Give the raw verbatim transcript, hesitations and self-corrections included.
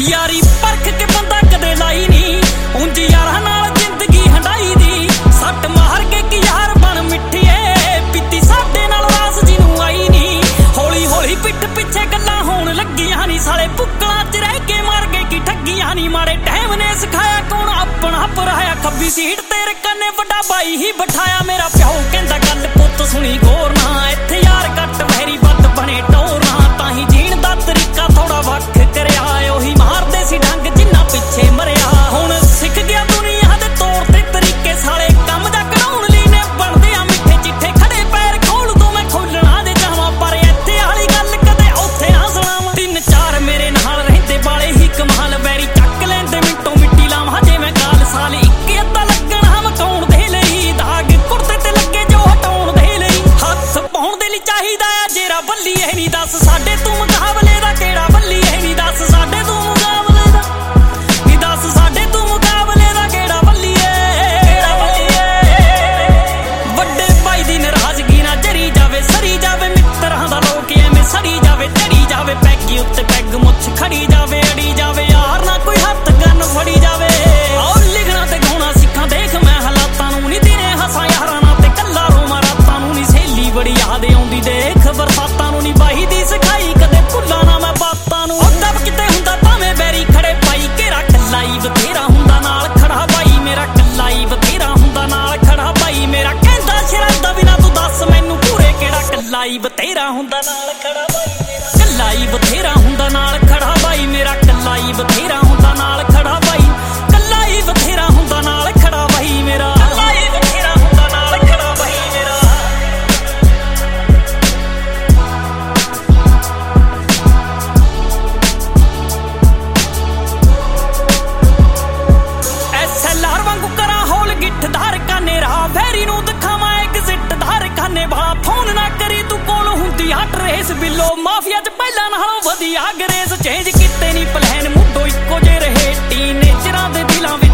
यारी परख के बंदा कदे लाई नी उंज यारां नाल जिंदगी हंडाई दी सट मार के कि यार बन मिठिए पीती साडे नाल रास जिनू आई नी हौली हौली पिठ पिछे गल्लां होण लगियां नी साले पुक्कलां च रह के मर गए कि ठगियां नी मारे टाइम ने सिखाया कौन अपना पराया खब्बी सीट तेरे कन्ने वड्डा बाई ही बिठाया मेरा प्यो कहंदा गल पुੱਤ सुनी गौर ना इत्थे यार कट वैरी बद बने टोर ना ताही जीण दा तरीका थोड़ा वख करिया ओही मारदे सी ढंग जिन्ना पिछे मरिया हुण सिख गया दुनिया दे तौर ते तरीके साले कम दा कराउण लई ने बनदे आ मिठे चिट्ठे खड़े पैर खोल दो मैं खोलना दे जावां पर इत्थे वाली गल कदे उत्थे ना सुणावां तीन चार मेरे नाल रहिंदे वाले ही कमाल वैरी चक लैंदे मिंटों मिट्टी लावां जे मैं गाल साल इक अद्धा लगना मकाउण दे लई दाग कुर्ते ते लगे जो हटाउण दे लई हत्थ पाउण दे लई चाहीदा आ जेरा बल्ली ए नहीं दस साडे तू मुकाबले दा केड़ा बल्ली ए नहीं दस साडे तू मुकाबले दा नी दस साडे तू मुकाबले दा केड़ा बल्ली ए केड़ा बल्ली ए वड्डे भाई दी नाराजगी ना जरी जावे सरी जावे मित्तरां दा लोक एवें सड़ी जावे चढ़ी जावे पैगी उत्ते पैग मुੱਛ खड़ी जावे अड़ी जावे यार ना कोई हत्थ गन फड़ी जावे और लिखना ते गाउणा सिक्खां देख मैं हालातां नूं नी दिने हसां यारां नाल ते कल्ला रोवां रातां नूं नी सहेली बड़ी याद आउंदी देख बरसातां नूं नी बाही दी सिखाई कदे भुल्ला ना मैं बातां नूं दब किते हुंदा भावें बैरी खड़े पाई घेरा कल्ला ही बथेरा हुंदा नाल खड़ा बाई मेरा कल्ला ही बथेरा हुंदा नाल खड़ा बाई मेरा कहंदा शरादा बिना तू दस मैनू पूरे केड़ा कल्ला ही बथेरा हुंदा नाल खड़ा बाई मेरा कल्ला ही बथेरा हुंदा नाल खड़ा बाई मेरा कल्ला ही बथेरा हुंदा नाल खड़ा बाई कल्ला ही बथेरा हुंदा नाल खड़ा बाई मेरा कल्ला ही बथेरा हुंदा नाल खड़ा बाई मेरा एस एल आर वांगू करा होल गिट्ठ धार काने राह वैरी नूं दिखावां एग्जिट धार काने वाला फोन ना करी तू कोल हुंदी हट रेस बिलो माफिया च पहला नालों वधिया गरेस चेंज किते नी प्लान मुंडो इक्को जे रहे टीनेजरां दे दिलां